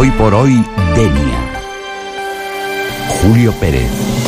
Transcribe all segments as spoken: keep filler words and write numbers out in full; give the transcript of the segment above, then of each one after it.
Hoy por hoy, Denia. Julio Pérez.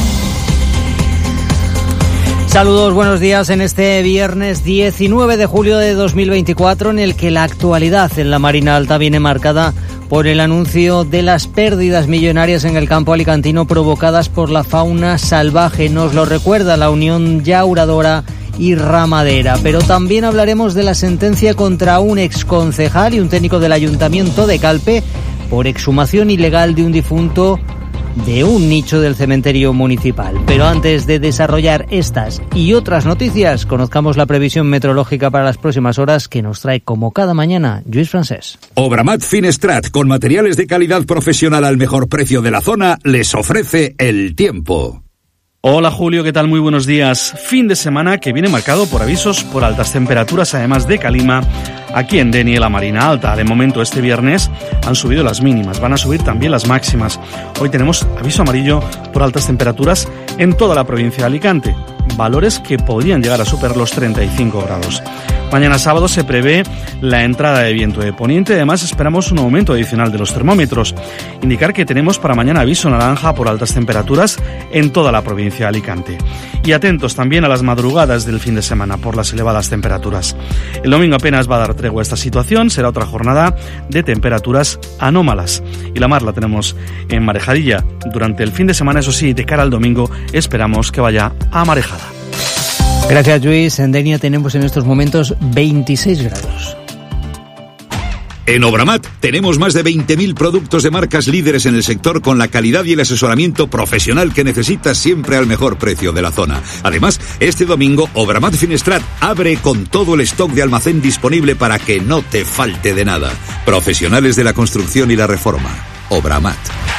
Saludos, buenos días en este viernes diecinueve de julio de dos mil veinticuatro, en el que la actualidad en la Marina Alta viene marcada por el anuncio de las pérdidas millonarias en el campo alicantino provocadas por la fauna salvaje. Nos lo recuerda la Unión Llauradora y Ramadera. Pero también hablaremos de la sentencia contra un exconcejal y un técnico del Ayuntamiento de Calpe por exhumación ilegal de un difunto de un nicho del cementerio municipal. Pero antes de desarrollar estas y otras noticias, conozcamos la previsión meteorológica para las próximas horas que nos trae, como cada mañana, Lluís Francés. Obramat Finestrat, con materiales de calidad profesional al mejor precio de la zona, les ofrece el tiempo. Hola Julio, ¿qué tal? Muy buenos días. Fin de semana que viene marcado por avisos por altas temperaturas, además de calima, aquí en Denia y la Marina Alta. De momento, este viernes han subido las mínimas, van a subir también las máximas. Hoy tenemos aviso amarillo por altas temperaturas en toda la provincia de Alicante, valores que podrían llegar a superar los treinta y cinco grados. Mañana sábado se prevé la entrada de viento de poniente, además esperamos un aumento adicional de los termómetros. Indicar que tenemos para mañana aviso naranja por altas temperaturas en toda la provincia de Alicante. Y atentos también a las madrugadas del fin de semana por las elevadas temperaturas. El domingo apenas va a dar tregua a esta situación, será otra jornada de temperaturas anómalas. Y la mar la tenemos en marejadilla durante el fin de semana, eso sí, de cara al domingo esperamos que vaya a marejada. Gracias, Luis. En Denia tenemos en estos momentos veintiséis grados. En Obramat tenemos más de veinte mil productos de marcas líderes en el sector con la calidad y el asesoramiento profesional que necesitas siempre al mejor precio de la zona. Además, este domingo Obramat Finestrat abre con todo el stock de almacén disponible para que no te falte de nada. Profesionales de la construcción y la reforma. Obramat.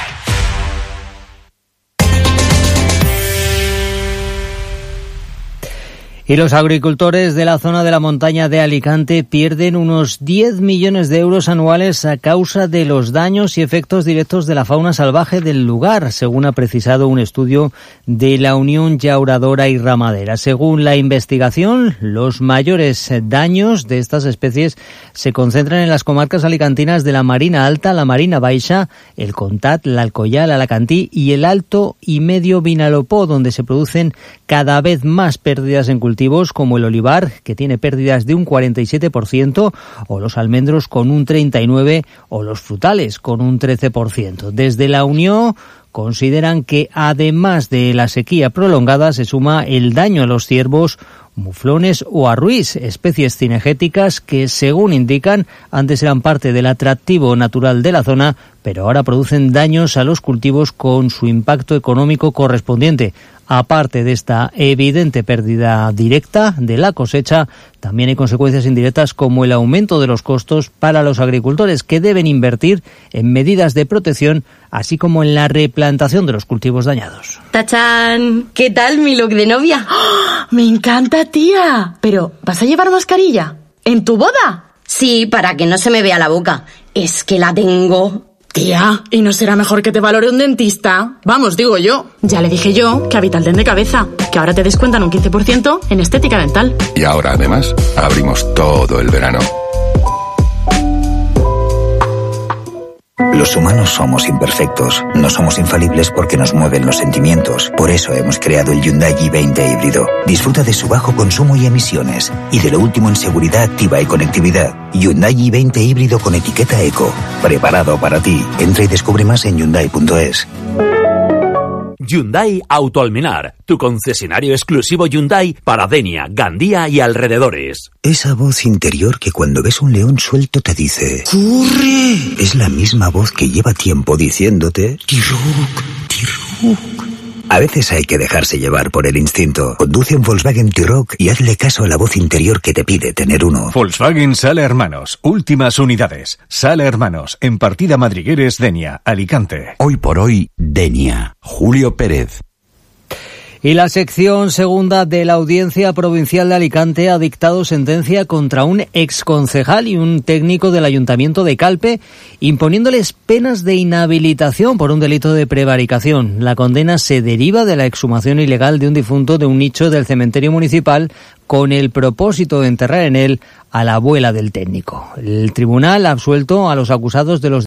Y los agricultores de la zona de la montaña de Alicante pierden unos diez millones de euros anuales a causa de los daños y efectos directos de la fauna salvaje del lugar, según ha precisado un estudio de la Unión Llauradora y Ramadera. Según la investigación, los mayores daños de estas especies se concentran en las comarcas alicantinas de la Marina Alta, la Marina Baixa, el Contat, la Alcoyal, Alacantí y el Alto y Medio Vinalopó, donde se producen cada vez más pérdidas en cultivos como el olivar, que tiene pérdidas de un cuarenta y siete por ciento, o los almendros con un treinta y nueve por ciento, o los frutales con un trece por ciento. Desde la Unión consideran que además de la sequía prolongada se suma el daño a los ciervos, muflones o arruís, especies cinegéticas que, según indican, antes eran parte del atractivo natural de la zona, pero ahora producen daños a los cultivos con su impacto económico correspondiente. Aparte de esta evidente pérdida directa de la cosecha, también hay consecuencias indirectas como el aumento de los costos para los agricultores, que deben invertir en medidas de protección, así como en la replantación de los cultivos dañados. ¡Tachán! ¿Qué tal mi look de novia? ¡Oh! ¡Me encanta, tía! Pero, ¿vas a llevar mascarilla? ¿En tu boda? Sí, para que no se me vea la boca. Es que la tengo. Tía, ¿y no será mejor que te valore un dentista? Vamos, digo yo. Ya le dije yo que a Vitalden de Cabeza, que ahora te descuentan un quince por ciento en estética dental. Y ahora, además, abrimos todo el verano. Los humanos somos imperfectos, no somos infalibles porque nos mueven los sentimientos. Por eso hemos creado el Hyundai i veinte híbrido. Disfruta de su bajo consumo y emisiones, y de lo último en seguridad activa y conectividad. Hyundai i veinte híbrido con etiqueta eco. Preparado para ti. Entra y descubre más en hyundai punto es. Hyundai Auto Almenar, tu concesionario exclusivo Hyundai para Denia, Gandía y alrededores. Esa voz interior que cuando ves un león suelto te dice ¡corre! Es la misma voz que lleva tiempo diciéndote ¡Tiruk, Tiruk! A veces hay que dejarse llevar por el instinto. Conduce un Volkswagen T-Roc y hazle caso a la voz interior que te pide tener uno. Volkswagen Sala Hermanos, últimas unidades. Sala Hermanos, en Partida Madrigueres, Denia, Alicante. Hoy por hoy, Denia. Julio Pérez. Y la sección segunda de la Audiencia Provincial de Alicante ha dictado sentencia contra un exconcejal y un técnico del Ayuntamiento de Calpe, imponiéndoles penas de inhabilitación por un delito de prevaricación. La condena se deriva de la exhumación ilegal de un difunto de un nicho del cementerio municipal con el propósito de enterrar en él a la abuela del técnico. El tribunal ha absuelto a los acusados de los